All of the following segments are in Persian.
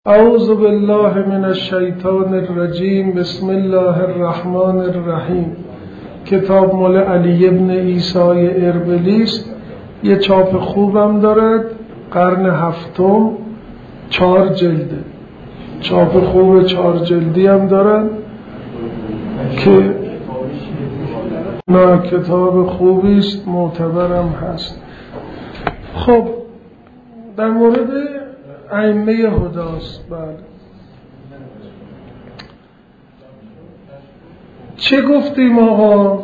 اعوذ بالله من الشیطان الرجیم. بسم الله الرحمن الرحیم. کتاب مال علی ابن عیسی اربیلی است. یه چاپ خوبم دارد، قرن هفتم، 4 جلده. چاپ خوب 4 جلدی هم دارن که نه کتاب خوبی است، معتبرم هست. خب در مورد ائمه هداست. بله، چه گفتیم آقا؟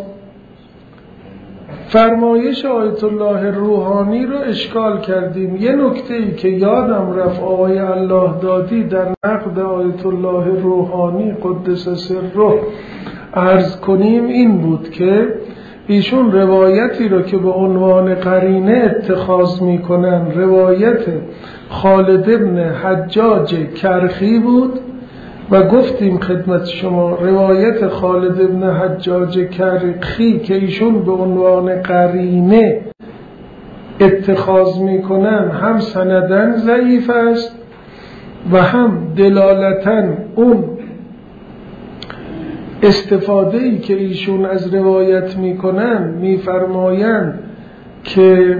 فرمایش آیت الله روحانی رو اشکال کردیم. یه نکته‌ای که یادم رفت آقای الله دادی در نقد آیت الله روحانی قدس سره عرض کنیم این بود که ایشون روایتی رو که به عنوان قرینه اتخاذ میکنن روایت خالد ابن حجاج کرخی بود و گفتیم خدمت شما روایت خالد ابن حجاج کرخی که ایشون به عنوان قرینه اتخاذ میکنن هم سندن ضعیف است و هم دلالتاً اون استفاده‌ای که ایشون از روایت میکنن میفرمایند که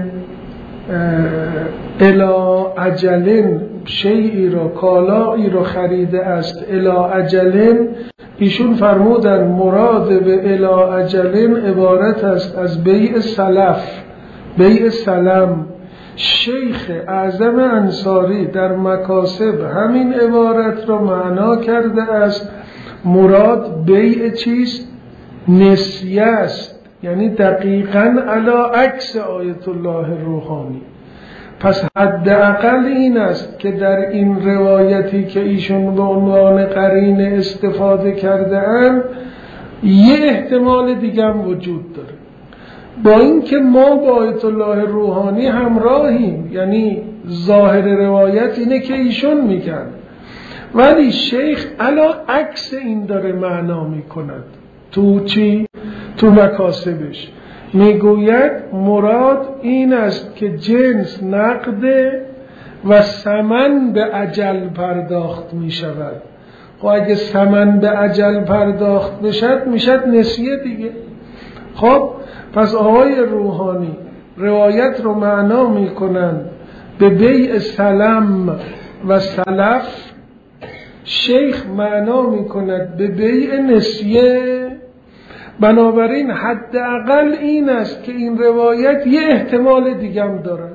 الی اجلن شیئی را کالایی را خریده است الی اجلن، ایشون فرمودن مراد به الی اجلن عبارت است از بیع سلف، بیع سلم. شیخ اعظم انصاری در مکاسب همین عبارت را معنا کرده است. مراد بیع چیست؟ نسیه است، یعنی دقیقاً علی عکس آیت الله روحانی. پس حداقل این است که در این روایتی که ایشون به عنوان قرینه استفاده کرده اند یه احتمال دیگه هم وجود داره، با اینکه ما با آیت الله روحانی همراهیم، یعنی ظاهر روایت اینه که ایشون میگن، ولی شیخ علا عکس این داره معنا میکند. تو چی؟ تو مکاسبش میگوید مراد این است که جنس نقده و ثمن به اجل پرداخت میشود. خب اگه ثمن به اجل پرداخت بشد میشد نسیه دیگه. خب پس آقای روحانی روایت رو معنا میکنند به بیع سلم و سلف، شیخ معنا میکند به بیع نسیه. بنابراین حداقل این است که این روایت یه احتمال دیگه هم دارد،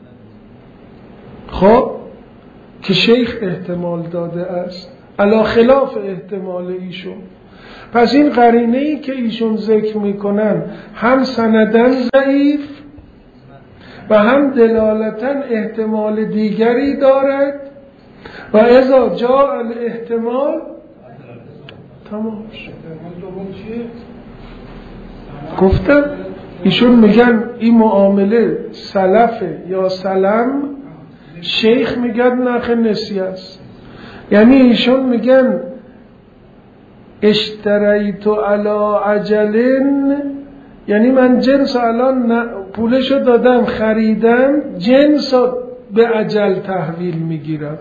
خب که شیخ احتمال داده است علی خلاف احتمال ایشون. پس این قرینه ای که ایشون ذکر میکنن هم سندن ضعیف و هم دلالتاً احتمال دیگری دارد و اذا جاء الاحتمال تمام شد. گفتم ایشون میگن این معامله سلفه یا سلم، شیخ میگن نخ نسیه است. یعنی ایشون میگن اشتریت علی اجلن، یعنی من جنس الان پولشو دادم خریدم، جنس به اجل تحویل میگیرم.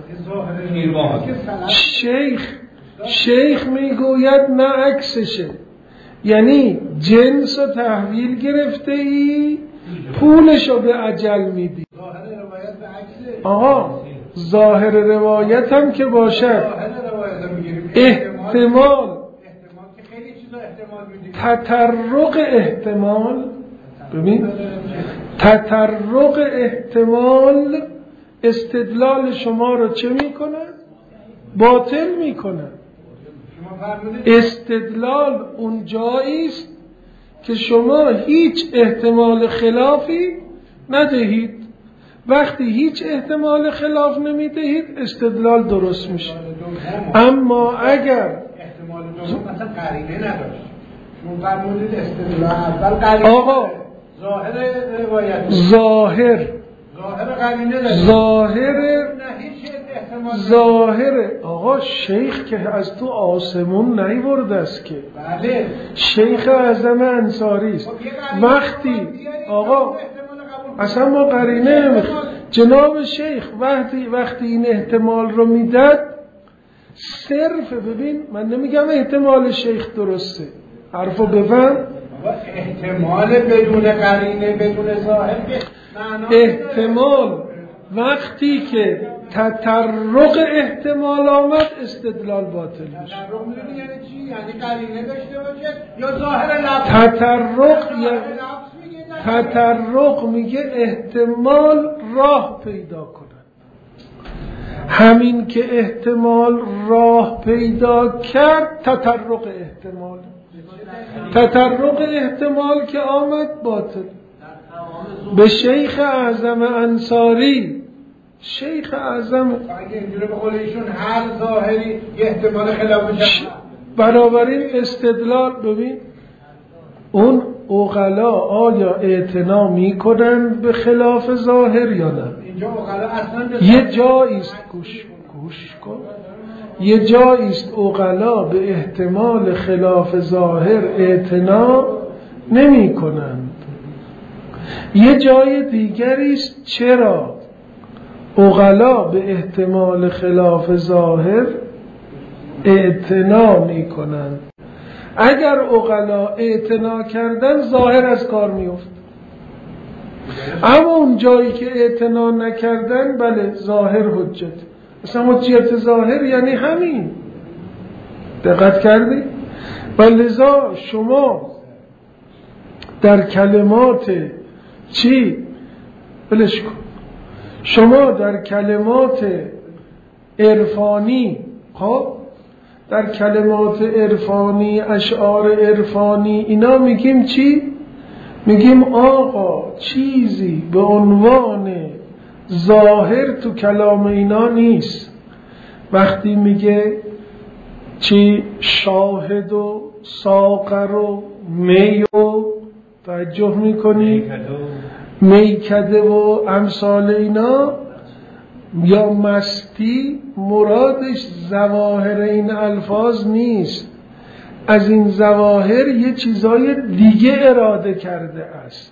شیخ میگوید نه عکسشه، یعنی جنس رو تحویل گرفته ای پولش رو به اجل میدی. آقا ظاهر روایت هم که باشد احتمال تطرق احتمال، ببین تطرق احتمال استدلال شما رو چه میکنه؟ باطل میکنه. استدلال اون جایی است که شما هیچ احتمال خلافی ندهید. وقتی هیچ احتمال خلاف نمیدهید استدلال درست میشه. اما اگر احتمال دوم مثلا قرینه نداشت، شما فرمودید استدلال اول قرینه، آقا ظاهر روایت ظاهر قرینه داره، ظاهر آقا شیخ که از تو آسمون نیورده است که. بله شیخ اعظم انصاری است. وقتی آقا اصلا ما قرینه جناب شیخ وقتی این احتمال رو میداد صرف ببین من نمیگم احتمال شیخ درسته، حرفو بفهم. احتمال بدون قرینه بدون ظاهر احتمال وقتی که تطرق احتمال آمد استدلال باطل میشه. تطرق میدونی یعنی چی؟ یعنی قرینه داشته باشه یا ظاهر لفظ؟ تطرق میگه احتمال راه پیدا کنه. همین که احتمال راه پیدا کرد تطرق احتمال. تطرق احتمال که آمد باطل. به شیخ اعظم انصاری، شیخ اعظم اگه اینجوری به قول ایشون هر ظاهری احتمال خلافش بنابراین استدلال ببین اون عقلا آیا اعتنا میکنن به خلاف ظاهر یا نه؟ اینجا عقلا اصلا یه جاییست گوش کن، یه جاییست عقلا به احتمال خلاف ظاهر اعتنا نمی کنند، یه جای دیگریست چرا عقلا به احتمال خلاف ظاهر اعتنا می کنند. اگر عقلا اعتنا کردن ظاهر از کار میفت، اما اون جایی که اعتنا نکردن بله ظاهر حجت. اصلا حجت ظاهر یعنی همین. دقت کردی؟ لذا شما در کلمات چی؟ بلش کن. شما در کلمات عرفانی در کلمات عرفانی، اشعار عرفانی اینا میگیم چی؟ میگیم آقا چیزی به عنوان ظاهر تو کلام اینا نیست. وقتی میگه چی؟ شاهد و ساقر و می و توجه میکنی؟ میکده و امثال اینا یا مستی، مرادش ظواهر این الفاظ نیست. از این ظواهر یه چیزای دیگه اراده کرده است،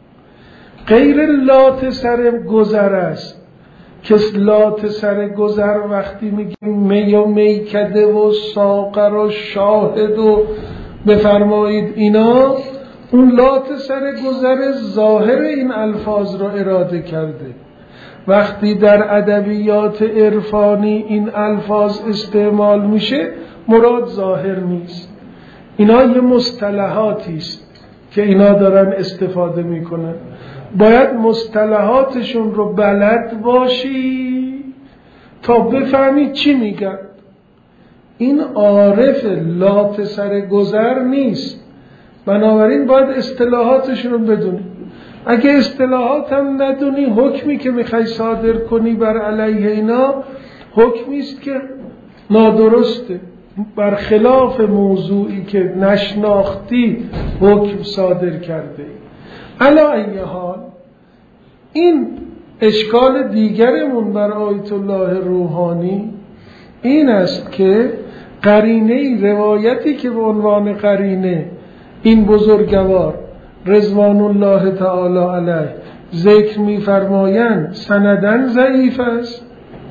غیر لات سر گذر است. که لات سر گذر وقتی میگیم می و میکده و ساقر و شاهد و بفرمایید اینا، اون لات سر گذر ظاهر این الفاظ رو اراده کرده. وقتی در ادبیات عرفانی این الفاظ استعمال میشه مراد ظاهر نیست. اینا یه مصطلحاتی است که اینا دارن استفاده میکنن. باید مصطلحاتشون رو بلد باشی تا بفهمی چی میگن. این عارف لات سر گذر نیست، بنابراین باید اصطلاحاتشون رو بدونی. اگه اصطلاحات هم ندونی، حکمی که میخوای صادر کنی بر علیه اینا حکمی است که نادرسته، برخلاف موضوعی که نشناختی حکم صادر کرده. علی ای حال این اشکال دیگرمون بر آیت الله روحانی این است که قرینه روایتی که به عنوان قرینه این بزرگوار رضوان الله تعالی علیه ذکر می‌فرمایند سندن ضعیف است،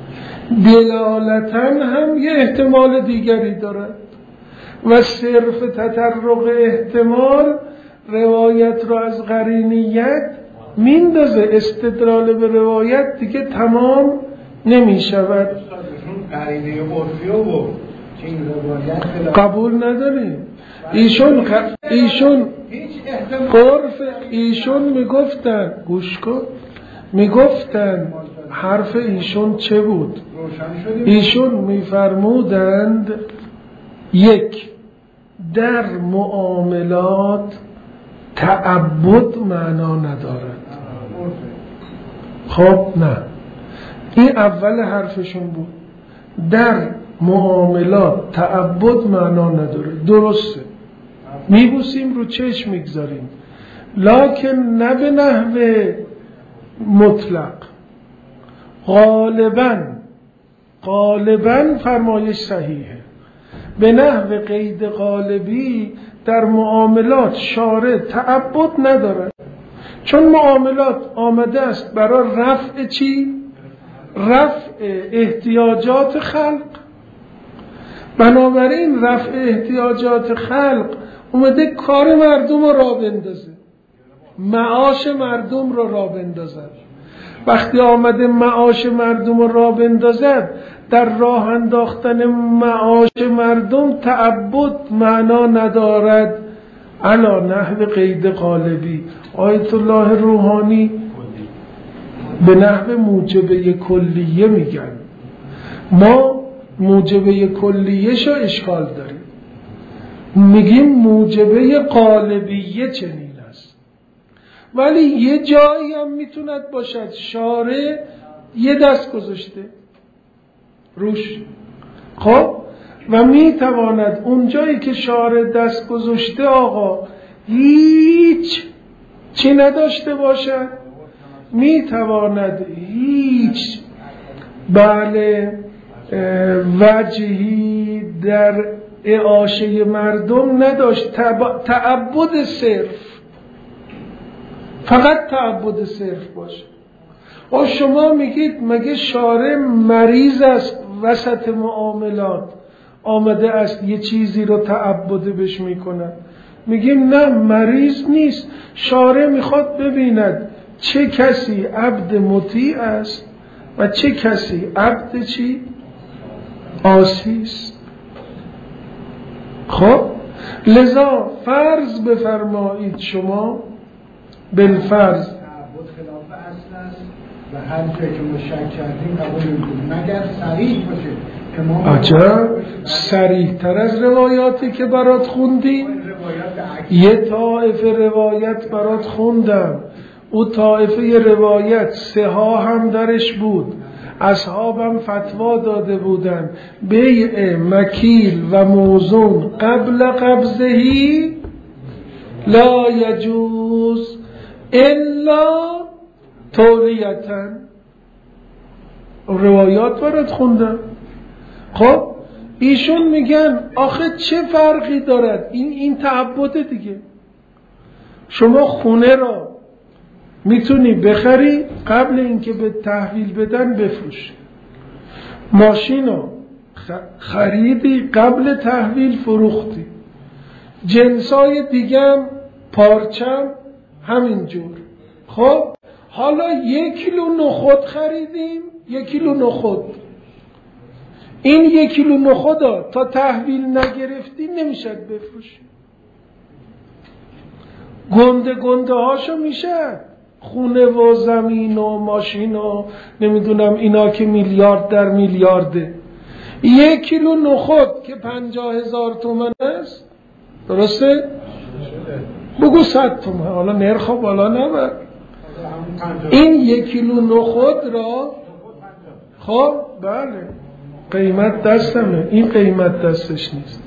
دلالتاً هم یه احتمال دیگری دارد و صرف تطرق احتمال روایت را از قرینیت میندازه، استدلال به روایت دیگه تمام نمی شود. قرینه عرفی و قبول نداریم. ایشون میگفتن، گوش کن، میگفتن حرف ایشون چه بود؟ ایشون میفرمودند یک، در معاملات تعبد معنا ندارد. خب نه، این اول حرفشون بود. در معاملات تعبد معنا نداره، درسته، میبوسیم رو چشم میگذاریم، لکن نه به نحو مطلق. غالباً فرمایش صحیحه. به نحو قید غالبی در معاملات شارع تعبد نداره، چون معاملات آمده است برای رفع چی؟ رفع احتیاجات خلق. بنابراین رفع احتیاجات خلق اومده کار مردم رو راه بندازه، معاش مردم رو راه بندازد. وقتی آمده معاش مردم رو راه بندازد، در راه انداختن معاش مردم تعبد معنا ندارد علا نحو قید قالبی. آیت الله روحانی به نحو موجبه کلیه میگن. ما موجبه کلیه شو اشکال داریم، میگیم موجبه قالبیه چنین است، ولی یه جایی هم میتوند باشد شارع یه دست گذاشته روش، خب و میتواند اون جایی که شارع دست گذاشته آقا هیچ چی نداشته باشد، میتواند هیچ بله وجهی در اعاشه مردم نداشت، تعبد صرف، فقط تعبد صرف باشه. و شما میگید مگه شارع مریض است وسط معاملات آمده است یه چیزی رو تعبد بش میکنن؟ میگیم نه، مریض نیست. شارع میخواد ببیند چه کسی عبد مطیع است و چه کسی عبد چی؟ عاصی است. خب لذا فرض بفرمایید شما بالفرض خلاف اصل است و هر جایی که ما شک کردیم قبول نمی‌کنیم مگر صریح باشه. عجب، صریح تر از روایاتی که برات خوندیم. یه طایفه روایت برات خوندم، او طایفه روایت سها هم درش بود، اصحابم فتوا داده بودن بیع مکیل و موزون قبل قبضهی لا یجوز الا تولیتن. روایات برات خوندم. خب ایشون میگن آخه چه فرقی دارد، این تعبد دیگه. شما خونه را میتونی بخری قبل اینکه به تحویل بدن بفروشی، ماشین را خریدی قبل تحویل فروختی، جنسای دیگه پارچم همینجور. خب حالا 1 کیلو نخود خریدیم، 1 کیلو نخود، این 1 کیلو نخود تا تحویل نگرفتی نمیشد بفروشی، گنده هاشو میشه، خونه و زمین و ماشین و نمیدونم اینا که میلیارد در میلیارده. 1 کیلو نخود که 50,000 تومان است، درسته؟ بگو 100 تومان، حالا نرخ بالا نبر. این 1 کیلو نخود را خب بله قیمت دستمه، این قیمت دستش نیست.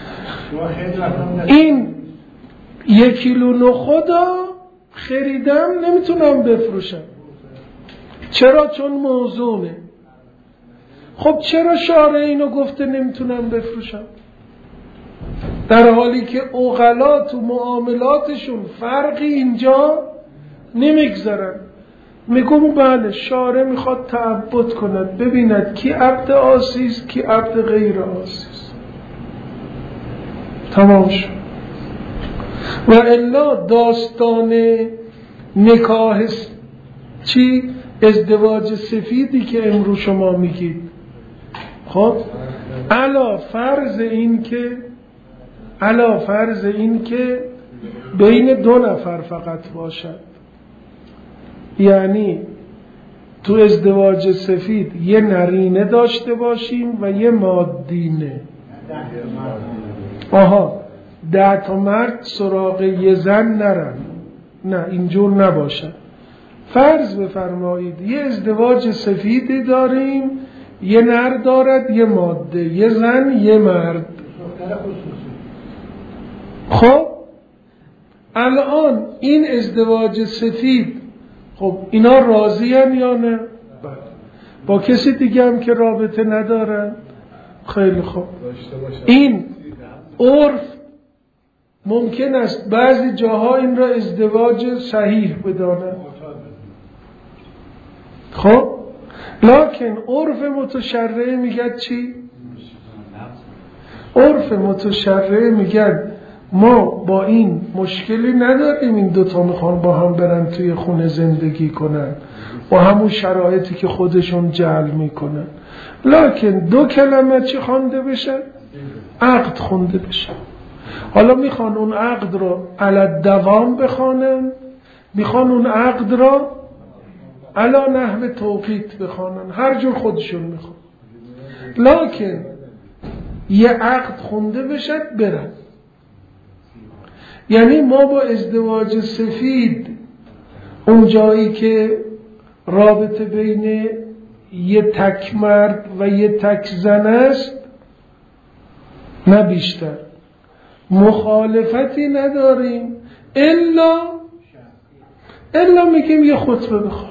این 1 کیلو نخود را خریدم نمیتونم بفروشم. چرا؟ چون موزونه. خب چرا شارع اینو گفته نمیتونم بفروشم؟ در حالی که عقلا تو معاملاتشون فرقی اینجا نمیگذارن. میگم بله شارع میخواد تعبد کند، ببیند کی عبد عاصی است کی عبد غیر عاصی است. تمام شد. و الا داستان نکاح چی؟ ازدواج سفیدی که امروز شما میگید، خب علا فرض این که بین 2 نفر فقط باشد، یعنی تو ازدواج سفید یه نرینه داشته باشیم و یه مادینه. 10 تا مرد سراغ یه زن نرن، نه اینجور نباشد. فرض بفرمایید یه ازدواج سفیدی داریم، یه نر دارد یه ماده، یه زن یه مرد. خب الان این ازدواج سفید، خب اینا راضی‌ان یا نه؟ با کسی دیگه هم که رابطه ندارن؟ خیلی خوب. این عرف ممکن است بعضی جاها این را ازدواج صحیح بدانن، خب لکن عرف متشرع میگه چی؟ عرف متشرع میگن ما با این مشکلی نداریم، این دوتا میخوان با هم برن توی خونه زندگی کنن با همون شرایطی که خودشون جعل میکنن، لکن دو کلمه چه خوانده بشن؟ عقد خونده بشن. حالا میخوان اون عقد رو علی دوام بخوانن، میخوان اون عقد رو علی نحو توقیت بخوانن، هر جور خودشون میخوان، لکن یه عقد خونده بشد برن. یعنی ما با ازدواج سفید اون جایی که رابطه بین یه تک مرد و یه تک زن است نه بیشتر، مخالفتی نداریم الا میگیم یه خطبه بخوان.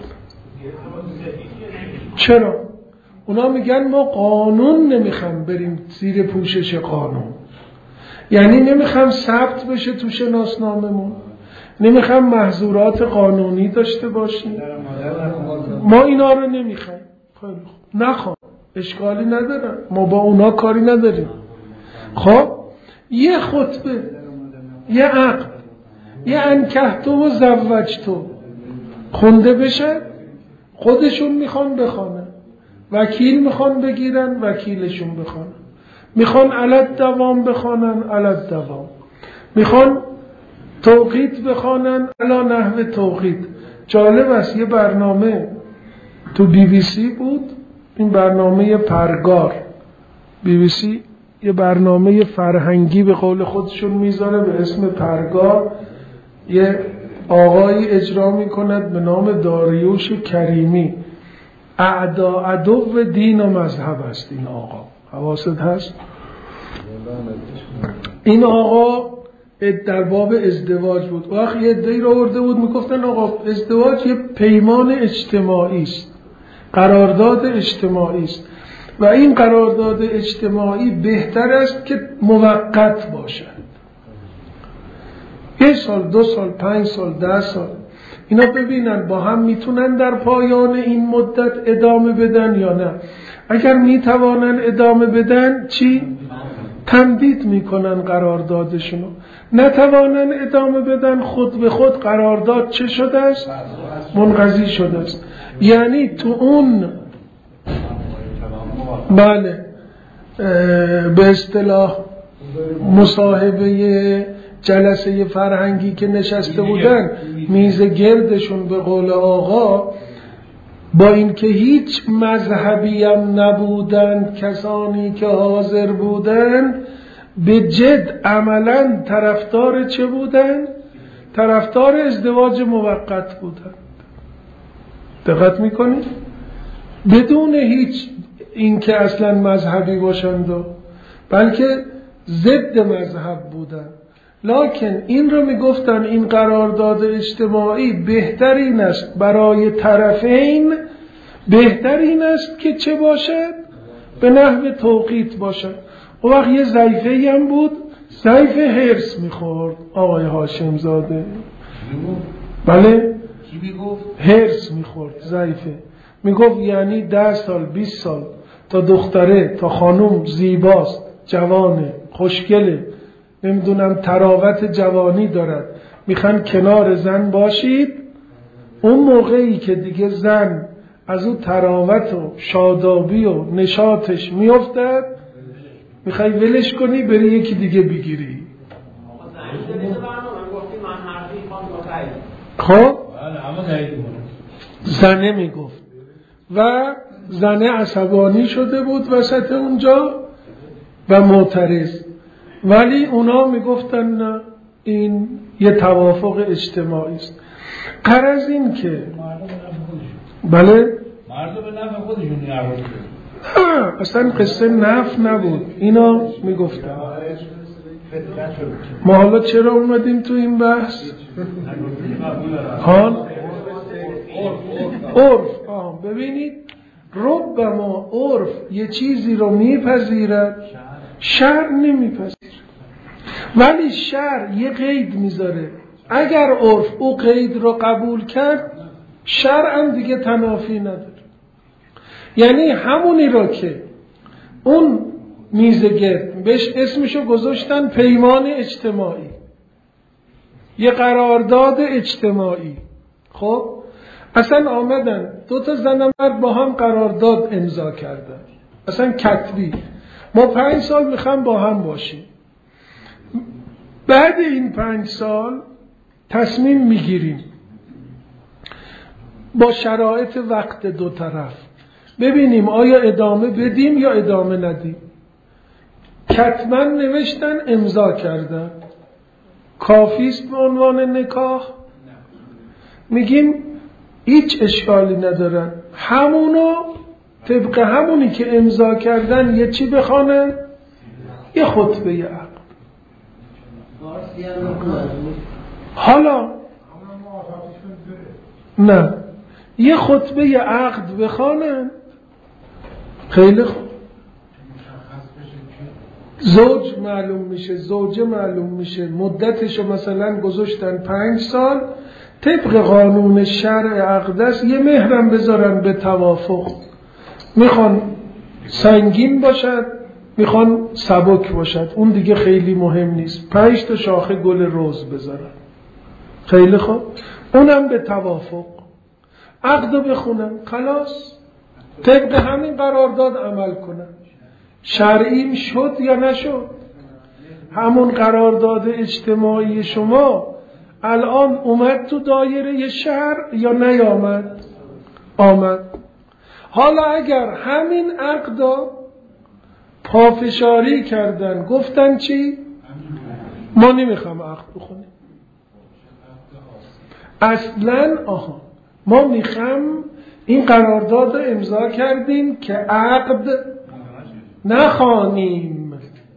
چرا؟ اونا میگن ما قانون نمیخوام بریم زیر پوشش قانون، یعنی نمیخوام ثبت بشه تو شناسناممون، نمیخوام محظورات قانونی داشته باشیم، ما اینا رو نمیخوایم. نخوام، اشکالی ندارم، ما با اونا کاری نداریم. خب یه خطبه، یه عقد، یه انکحتو و زوجتو خونده بشه، خودشون میخوان بخوانن، وکیل میخوان بگیرن وکیلشون بخوانن، میخوان علت دوام بخوانن علت دوام، میخوان توقیت بخوانن علی نحو توقیت. جالب است، یه برنامه تو BBC بود، این برنامه پرگار، BBC یه برنامه فرهنگی به قول خودشون میذاره به اسم پرگار، یه آقایی اجرا میکند به نام داریوش کریمی، عدو دین و مذهب است این آقا، حواست هست؟ این آقا در باب ازدواج بود، وقتی یه عده‌ای رو آورده بود میگفتن آقا ازدواج یه پیمان اجتماعی است، قرارداد اجتماعی است و این قرارداد اجتماعی بهتر است که موقت باشد، 1 سال 2 سال 5 سال 10 سال اینا ببینن با هم میتونن در پایان این مدت ادامه بدن یا نه. اگر میتوانن ادامه بدن چی؟ تمدید میکنن قراردادشونو، نتوانن ادامه بدن خود به خود قرارداد چه شده است؟ منقضی شده است. یعنی تو اون بله به اصطلاح مصاحبه جلسه فرهنگی که نشسته بودن میز گردشون به قول آقا، با اینکه هیچ مذهبی هم نبودند کسانی که حاضر بودند، به جد عملا طرفدار چه بودند؟ طرفدار ازدواج موقت بودند. دقت میکنید؟ بدون هیچ اینکه اصلا مذهبی باشند، بلکه ضد مذهب بودند. لکن این رو میگفتن این قرارداد اجتماعی بهترین است برای طرفین، بهترین است که چه باشد؟ به نحو توقیت باشد. اون وقت یه ضعیفه‌ای هم بود، ضعیف هرس میخورد آقای هاشم زاده. بله؟ کی میگفت؟ هرس میخورد، ضعیفه. میگفت یعنی 10 سال 20 سال تا دختره تا خانم زیباست، جوانه، خوشگله، نمیدونم تراوت جوانی دارد، میخوان کنار زن باشید، اون موقعی که دیگه زن از اون تراوت و شادابی و نشاطش میافتد، میخوای ولش کنی بری یکی دیگه بگیری. خب زنه میگفت و زنه عصبانی شده بود وسط اونجا و معترض، ولی اونا میگفتن نه، این یه توافق اجتماعی است. غرض این که بله مردم به نفع خودشون نیارد، نه اصلا قصه نفع نبود، اینا میگفتن. ما حالا چرا اومدیم تو این بحث؟ حال عرف. ببینید ربما عرف یه چیزی رو میپذیرد، شرع نمیپذیرد، ولی شرع یه قید میذاره، اگر عرف او قید رو قبول کرد شرع هم دیگه تنافی نداره. یعنی همونی رو که اون میز گرد بهش اسمشو گذاشتن پیمان اجتماعی، یه قرارداد اجتماعی. خب اصلا آمدن 2 تا زن و مرد با هم قرارداد امضا کردن، اصلا کتبی، ما 5 سال میخوام با هم باشیم. بعد این 5 سال تصمیم میگیریم با شرایط وقت 2 طرف ببینیم آیا ادامه بدیم یا ادامه ندیم. کتباً نوشتن، امضا کردن، کافیست به عنوان نکاح؟ میگیم هیچ اشکالی ندارن، همونو طبق همونی که امضا کردن یه چی بخوانن؟ یه خطبه عقد. حالا نه، یه خطبه عقد بخوانن. خیلی خوب، زوج معلوم میشه، زوجه معلوم میشه، مدتشو مثلا گذاشتن 5 سال، طبق قانون شرع اقدس یه مهرم بذارن به توافق، میخوان سنگین باشد میخوان سبک باشد، اون دیگه خیلی مهم نیست، 5 تا شاخه گل روز بذارن. خیلی خوب، اونم به توافق عقدو بخونن، خلاص طبق همین قرارداد عمل کنن. شرعیم شد یا نشد؟ همون قرارداد اجتماعی شما الان اومد تو دایره شرع یا نیامد؟ آمد. حالا اگر همین عقدا پافشاری کردن، گفتن چی؟ ما نمیخوام عقد بخونیم اصلا، ما میخوام این قرارداد رو امضا کردیم که عقد نخوانیم.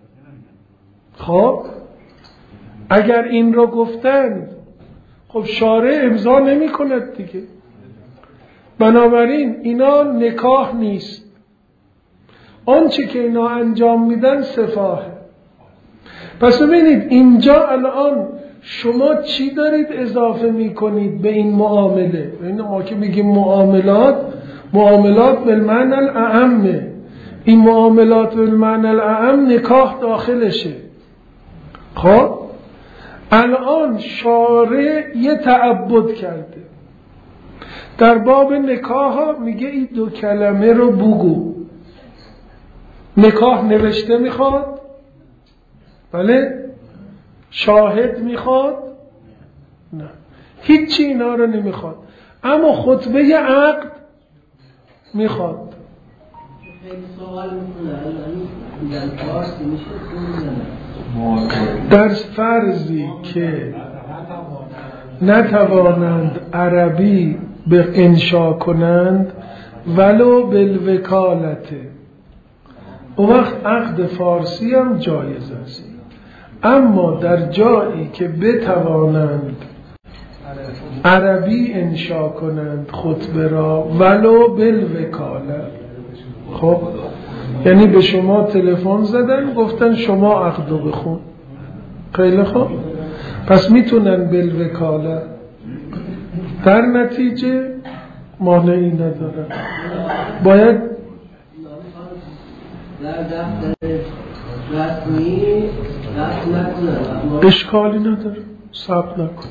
خب اگر این رو گفتن، خب شارع امضا نمی کند دیگه. بنابراین اینا نکاح نیست، آنچه که اینا انجام میدن سفاهه. پس ببینید اینجا الان شما چی دارید اضافه میکنید به این معامله؟ این ما که میگیم معاملات بالمعنی الاعم، این معاملات بالمعنی الاعم نکاح داخلشه. خب الان شارع یه تعبد کرده در باب نکاح ها، میگه این 2 کلمه رو بگو. نکاح نوشته میخواد؟ بله. شاهد میخواد؟ نه، هیچی اینا رو نمیخواد، اما خطبه عقد میخواد. در فرضی که نتوانند عربی به انشا کنند ولو بالوکالت، اون وقت عقد فارسی هم جایز است. اما در جایی که بتوانند عربی انشا کنند خطبه را ولو بالوکالت، خب یعنی به شما تلفن زدن گفتن شما عقدو بخون، خیلی خوب، پس میتونن بالوکالت، در نتیجه مانعی ندارن. باید اشکالی نداره، ثبت نکن،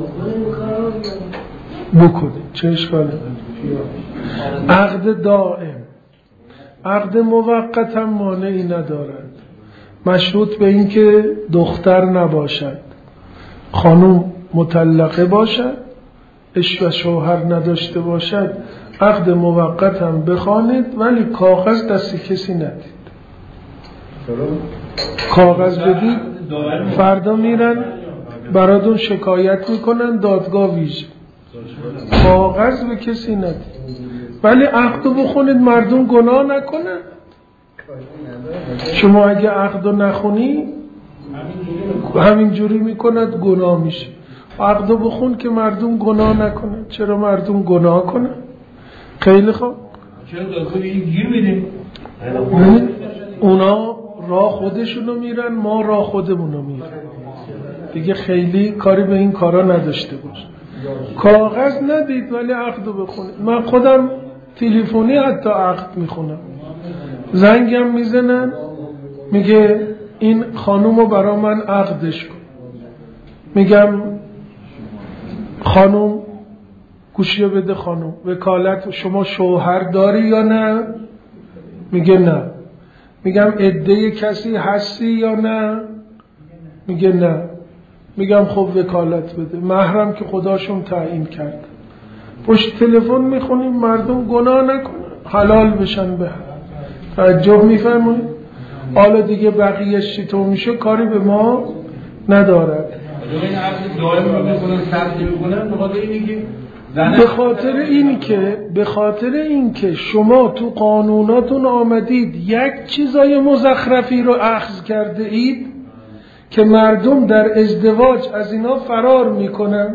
بکنید، چه اشکالی نداره. عقد دائم، عقد موقت هم مانعی ندارد، مشروط به این که دختر نباشد، خانم مطلقه باشد، عشق و شوهر نداشته باشد. عقد موقت هم بخوانید ولی کاغذ دست کسی ندید. کاغذ بدید فردا میرن براتون شکایت میکنن دادگاه ویژه. کاغذ به کسی ندید ولی عقدو بخونید مردم گناه نکنن. شما اگه عقدو نخونی همین جوری میکند گناه میشه. عقدو بخون که مردم گناه نکنن. چرا مردم گناه کنن؟ خیلی خوب، چرا دادگاه گیر میدیم؟ اونا راه خودشونو میرن، ما راه خودمونو میرن دیگه، خیلی کاری به این کارا نداشته باش. کاغذ ندید ولی عقدو بخونید. من خودم تلفنی حتی عقد میخونم، زنگم میزنن میگه این خانومو برا من عقدش کن. میگم خانوم گوشیو بده خانوم، وکالت شما شوهر داری یا نه؟ میگه نه. میگم عده کسی هستی یا نه؟ میگه نه. میگم خب وکالت بده. محرم که خداشون تعیین کرد. پشت تلفن میخونیم مردم گناه نکنن، حلال بشن به هم. توجه میفرمایید؟ حالا دیگه بقیه‌اش چطور میشه کاری به ما ندارد. این عقد دائم رو میکنن، سخت میکنن، به خاطر اینکه شما تو قانوناتون آمدید یک چیزای مزخرفی رو اخذ کرده اید که مردم در ازدواج از اینا فرار میکنن.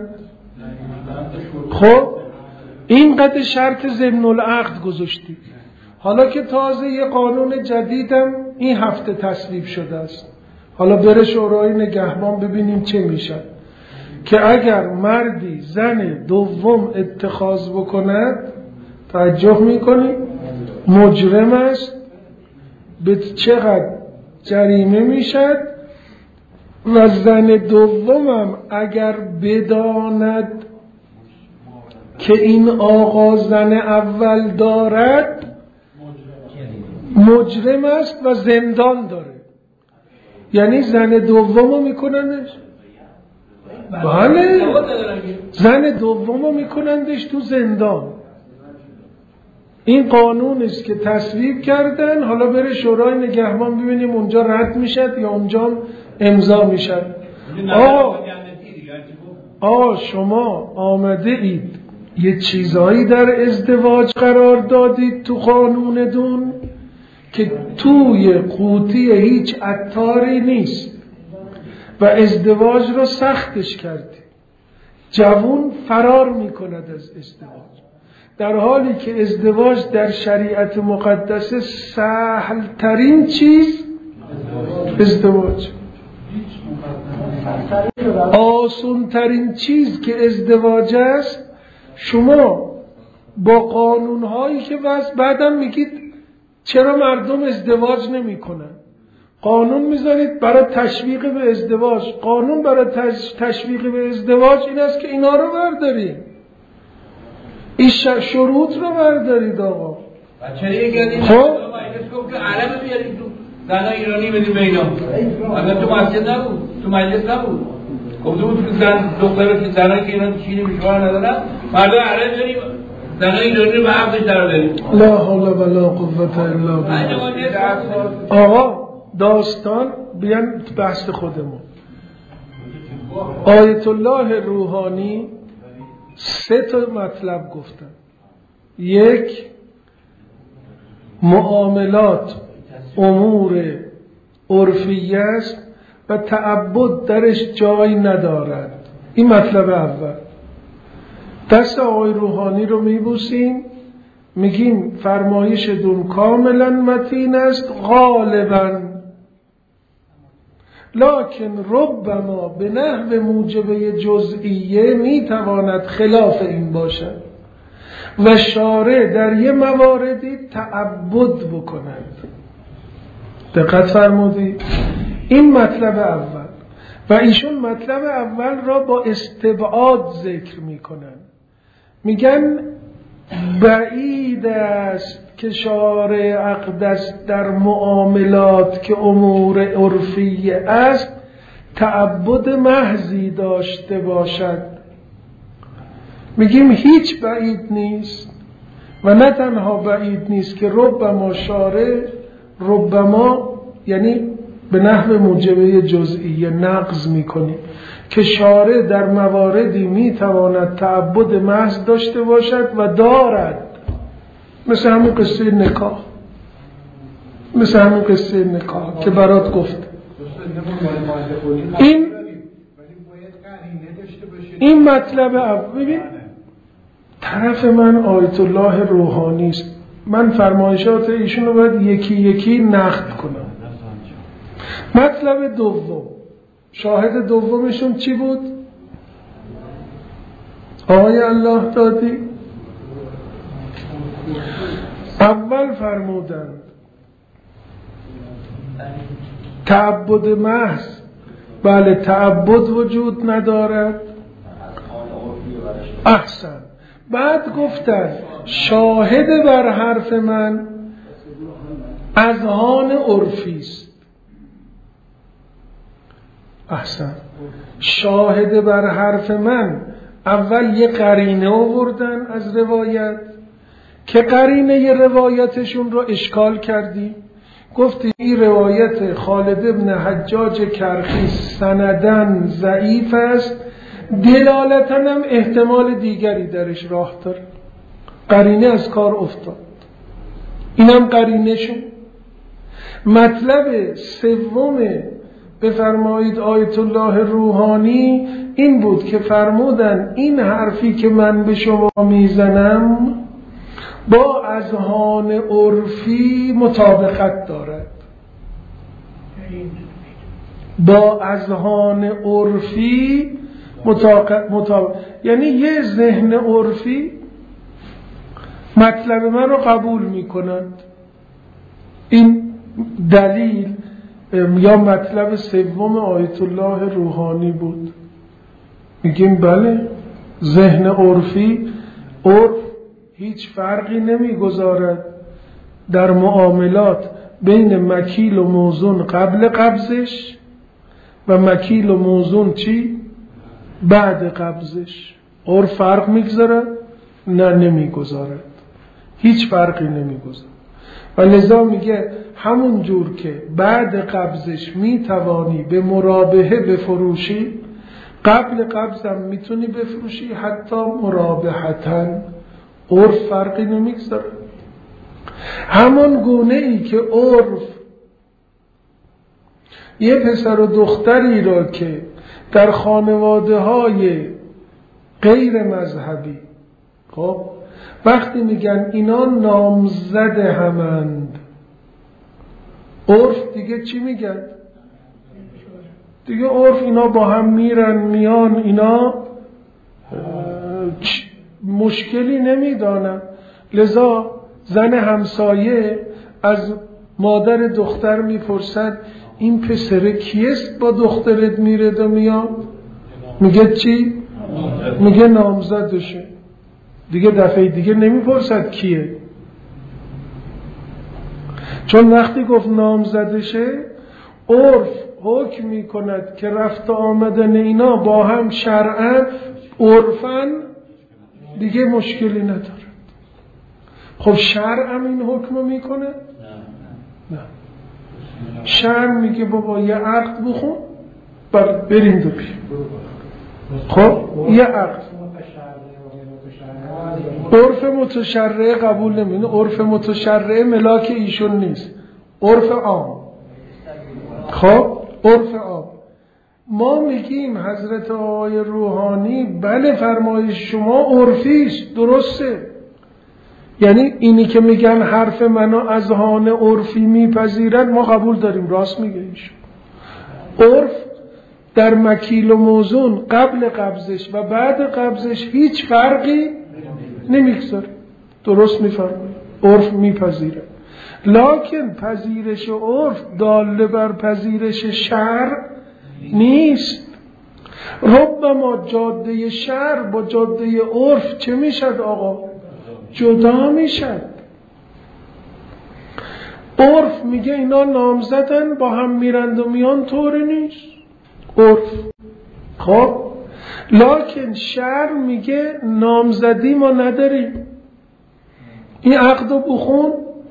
خب اینقدر شرط ضمن العقد گذاشتید. حالا که تازه یه قانون جدیدم این هفته تصویب شده است، حالا بره شورای نگهبان ببینیم چه میشه، که اگر مردی زن دوم اتخاذ بکند، توجه میکنی مجرم است، به چقدر جریمه میشد، و زن دومم اگر بداند که این آقا زن اول دارد مجرم است و زندان داره. یعنی زن دومو میکننش، بله زن دومو میکنندش تو زندان. این قانون است که تصویب کردن، حالا بره شورای نگهبان ببینیم اونجا رد میشد یا اونجا امضا میشد. شما آمده اید یه چیزایی در ازدواج قرار دادید تو قانوندون که توی قوطی هیچ عطاری نیست و ازدواج رو سختش کردی. جوون فرار میکند از ازدواج، در حالی که ازدواج در شریعت مقدسه سهل ترین چیز ازدواج، آسون ترین چیز که ازدواج است. شما با قانون هایی که بعدم میگید چرا مردم ازدواج نمی کنن؟ قانون میذارید برای تشویق به ازدواج. قانون برای تشویق به ازدواج این است که اینا رو بردارید، این شروط رو بردارید. آقا چرا یک خب که عرب بیارید تو زنان ایرانی بدید به اینا. اگر تو مسجد نبود، تو مجلس نبود، گفته بود که زن دختر که زنایی که اینا چینی میشوار ندارن، مردم عرب بریم زنان ایرانی رو به عقدش در بریم. لا حول ولا قوة الا بالله. آقا داستان بیان بحث خودمون. آیت الله روحانی 3 تا مطلب گفتن. یک، معاملات امور عرفیه است و تعبد درش جای ندارد. این مطلب اول. دست آقای روحانی رو میبوسیم، میگیم فرمایش دون کاملا متین است غالبا، لکن ربما به نحو موجبه جزئیه میتواند خلاف این باشد و شارع در یه مواردی تعبد بکند. دقت فرمودید؟ این مطلب اول. و ایشون مطلب اول را با استبعاد ذکر میکنن. میگن بعید است که شارع اقدس در معاملات که امور عرفیه است تعبد محضی داشته باشد. میگیم هیچ بعید نیست و نه تنها بعید نیست که ربما شارع، ربما یعنی به نحو موجبه جزئیه نقض میکنیم که شارع در مواردی میتواند تعبد محض داشته باشد و دارد، مثل همون قصه نکاح، مثل همون قصه نکاح که برات گفت. این مطلب اول. ببین طرف من آیت الله روحانی است، من فرمایشات ایشون رو باید یکی یکی نقد کنم. مطلب دوم، شاهد دومشون چی بود؟ آقای الله دادی اول فرمودند تعبد محض بله تعبد وجود ندارد. احسن. بعد گفتن شاهد بر حرف من اذهان عرفی است. احسن. شاهد بر حرف من اول یه قرینه آوردن از روایت که قرینه روایتشون رو اشکال کردی. گفتی این روایت خالد ابن حجاج کرخی سندن ضعیف است، دلالتاً هم احتمال دیگری درش راه داره. قرینه از کار افتاد. اینم قرینه شون. مطلب سوم بفرمایید آیت الله روحانی این بود که فرمودن این حرفی که من به شما میزنم با اذهان عرفی مطابقت دارد. با اذهان عرفی مطابقت یعنی یه ذهن عرفی مطلب من رو قبول میکنند. این دلیل یا مطلب سوم آیت الله روحانی بود. میگیم بله ذهن عرفی، عرف هیچ فرقی نمیگذارد در معاملات بین مکیل و موزون قبل قبضش و مکیل و موزون چی؟ بعد قبضش. عرف فرق میگذارد؟ نه نمیگذارد، هیچ فرقی نمیگذارد. و لذا میگه همون جور که بعد قبضش میتوانی به مرابحه بفروشی، قبل قبضم میتونی بفروشی حتی مرابحتاً. عرف فرقی نمیگذاره. همون گونه ای که عرف یه پسر و دختری را که در خانواده های غیر مذهبی خب وقتی میگن اینا نامزد همند، عرف دیگه چی میگن؟ دیگه عرف اینا با هم میرن میان، اینا مشکلی نمیدانن. لذا زن همسایه از مادر دختر میپرسد این پسر کیست با دخترت میرد و میاد؟ میگه چی؟ میگه نامزدشه. دیگه دفعه دیگه نمیپرسد کیه، چون وقتی گفت نامزدشه عرف حکم میکند که رفت آمدن اینا با هم شرعاً عرفاً دیگه مشکلی نداره. خب شرع هم این حکم میکنه؟ نه. شرع میگه بابا یه عقد بخون بریم دو پی. خب یه عقد عرف متشرعه قبول نمینه. عرف متشرعه ملاک ایشون نیست، عرف عام. خب عرف عام. ما میگیم حضرت آقای روحانی بله فرمایش شما عرفیست، درسته. یعنی اینی که میگن حرف منو اذهان عرفی میپذیرن ما قبول داریم، راست میگه ایشون. عرف در مکیل و موزون قبل قبضش و بعد قبضش هیچ فرقی نمیگذاره، درست میفرمایید، عرف میپذیره. لکن پذیرش عرف داله بر پذیرش شرع نیست. ربما جاده شرع با جاده عرف چه میشد آقا؟ جدا میشد. عرف میگه اینا نامزدن با هم میرند و میان، طوری نیست عرف. خب لکن شرع میگه نامزدی ما نداریم، این عقدو بخون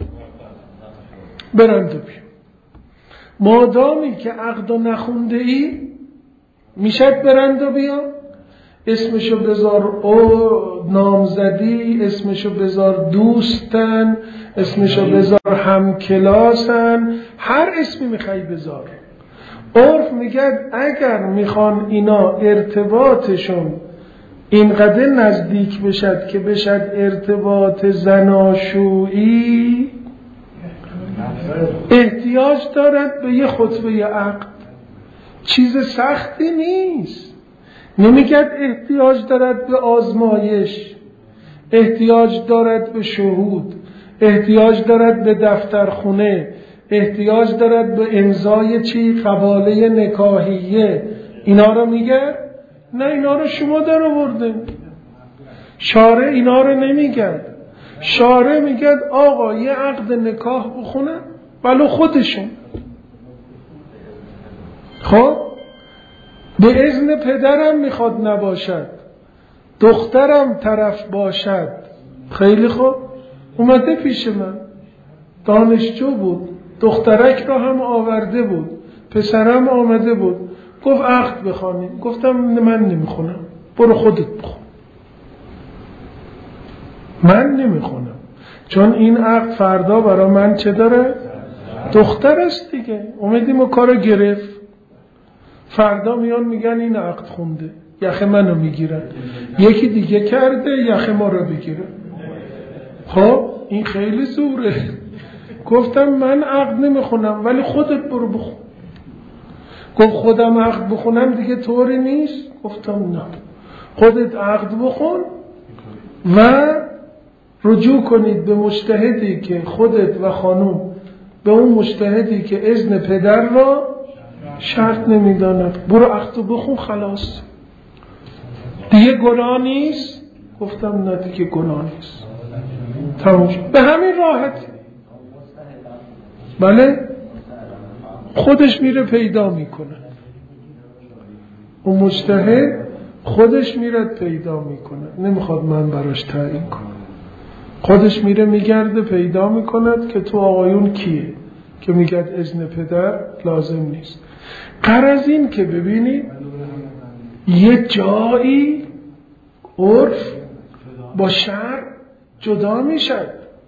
برند و بیان. مادامی که عقدو نخونده ای میشد برند و بیان، اسمشو بذار نامزدی، اسمشو بذار دوستن، اسمشو بذار همکلاسن، هر اسمی میخوای بذار. عرف میگه اگر میخوان اینا ارتباطشون اینقدر نزدیک بشد که بشد ارتباط زناشویی، احتیاج دارد به یه خطبه عقد. چیز سختی نیست. نمیگه احتیاج دارد به آزمایش، احتیاج دارد به شهود، احتیاج دارد به دفترخونه، احتیاج دارد به امضای چی؟ قباله نکاحیه. اینا رو میگه؟ نه، اینا رو شما در آوردین. شارع اینا رو نمیگه. شارع میگه آقا یه عقد نکاح بخونن ولو خودشون، خب به اذن پدرم میخواد نباشد، دخترم طرف باشد. خیلی خوب، اومده پیش من، دانشجو بود، دخترک را هم آورده بود، پسرم آمده بود، گفت عقد بخوانیم. گفتم من نمیخونم، برو خودت بخون. من نمیخونم، چون این عقد فردا برای من چه داره؟ دختر است دیگه. اومدیم و کارو گرفت، فردا میان میگن این عقد خونده، یخ منو میگیرن، یکی دیگه کرده یخ ما رو بگیره. خب این خیلی زوره. گفتم من عقد نمیخونم ولی خودت برو بخون. گفت خودم عقد بخونم دیگه طوری نیست. گفتم نه، خودت عقد بخون و رجوع کنید به مجتهدی که خودت و خانوم، به اون مجتهدی که اذن پدر را شرط نمیداند. برو عقد بخون، خلاص دیگه گناه نیست. گفتم نه دیگه گناه نیست، تموم شد. به همین راحتی. بله، خودش میره پیدا میکنه، اون مجتهد خودش میره پیدا میکنه، نمیخواد من براش تعیین کنم. خودش میره میگرده پیدا میکند که تو آقایون کیه که میگد اذن پدر لازم نیست. غرض این که ببینید یه جایی عرف با شرع جدا میشد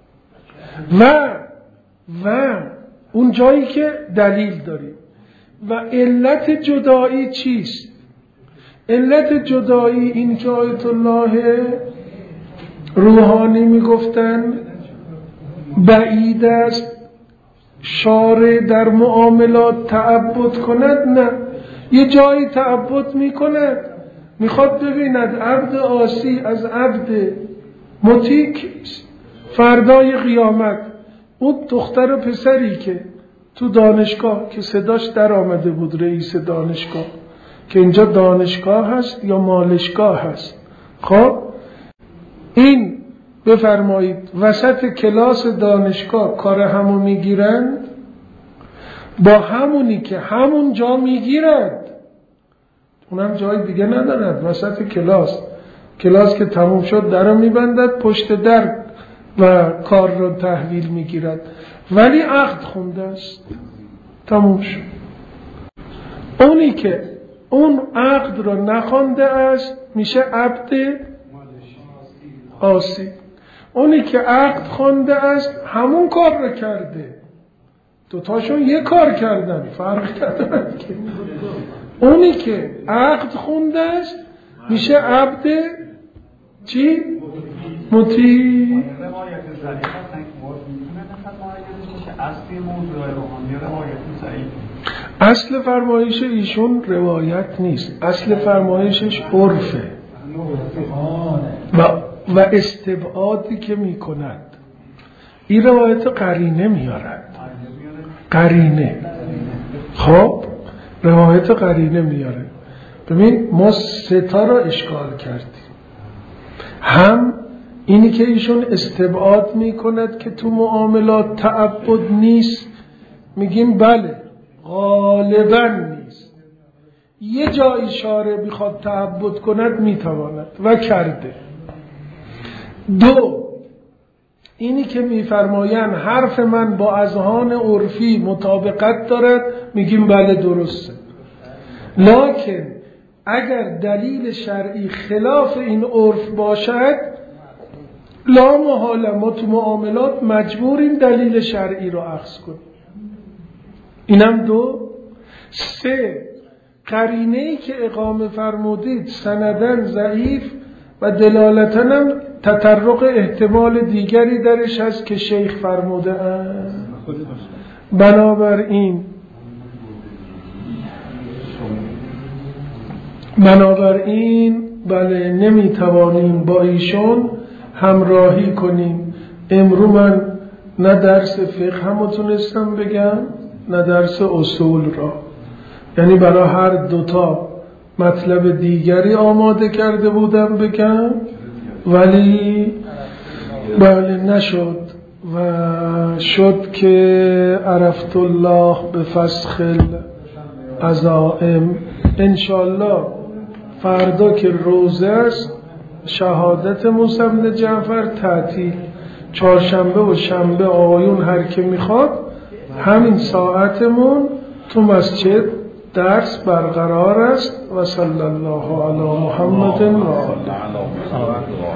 و اون جایی که دلیل داریم. و علت جدایی چیست؟ علت جدایی این که آیت الله روحانی میگفتن بعید است شارع در معاملات تعبد کند. نه، یه جایی تعبد میکند، میخواد ببیند عبد عاصی از عبد مطیع کیست. فردای قیامت اون دختر و پسری که تو دانشگاه که صداش در آمده بود، رئیس دانشگاه، که اینجا دانشگاه هست یا مالشگاه هست، خب این بفرمایید وسط کلاس دانشگاه کار همو میگیرند با همونی که همون جا میگیرد، اونم جای دیگه ندارد. وسط کلاس که تموم شد در رو میبندد، پشت در و کار رو تحویل میگیرد، ولی عقد خونده است، تموم شد. اونی که اون عقد رو نخونده است میشه عبد عاصی. اونی که عقد خونده است همون کار رو کرده، دوتاشون یک کار کردن، فرق ندارد که. اونی که عقد خونده است میشه عبد چی؟ مطیع. اصل فرمایش ایشون روایت نیست، اصل فرمایشش عرفه و استبعادی که می کند. این روایت قرینه میارد، قرینه. خب روایت قرینه میاره. ببین ما سه تا را اشکال کردیم. هم اینی که ایشون استبعاد میکند که تو معاملات تعبد نیست، میگیم بله غالبا نیست، یه جایی شارع بخواد تعبد کند میتواند و کرده. دو، اینی که میفرمایند حرف من با اذهان عرفی مطابقت دارد، میگیم بله درسته. لکن اگر دلیل شرعی خلاف این عرف باشد، لا محاله ما تو معاملات مجبوریم دلیل شرعی رو اخذ کنیم. اینم دو. سه، قرینه‌ای که اقامه فرمودید سندن ضعیف و دلالتن هم تطرق احتمال دیگری درش هست که شیخ فرموده اند. بنابراین بله نمیتوانیم با ایشون همراهی کنیم. امرو من نه درس فقه هم تونستم بگم نه درس اصول را، یعنی برای هر دوتا مطلب دیگری آماده کرده بودم بگم ولی بله نشد و شد که عرفت الله به فسخ العزائم. انشالله فردا که روزه است شهادت موسی بن جعفر تعطیل، چهارشنبه و شنبه آقایون هر که میخواد همین ساعتمون تو مسجد درس برقرار است و صلی الله علی محمد و آله.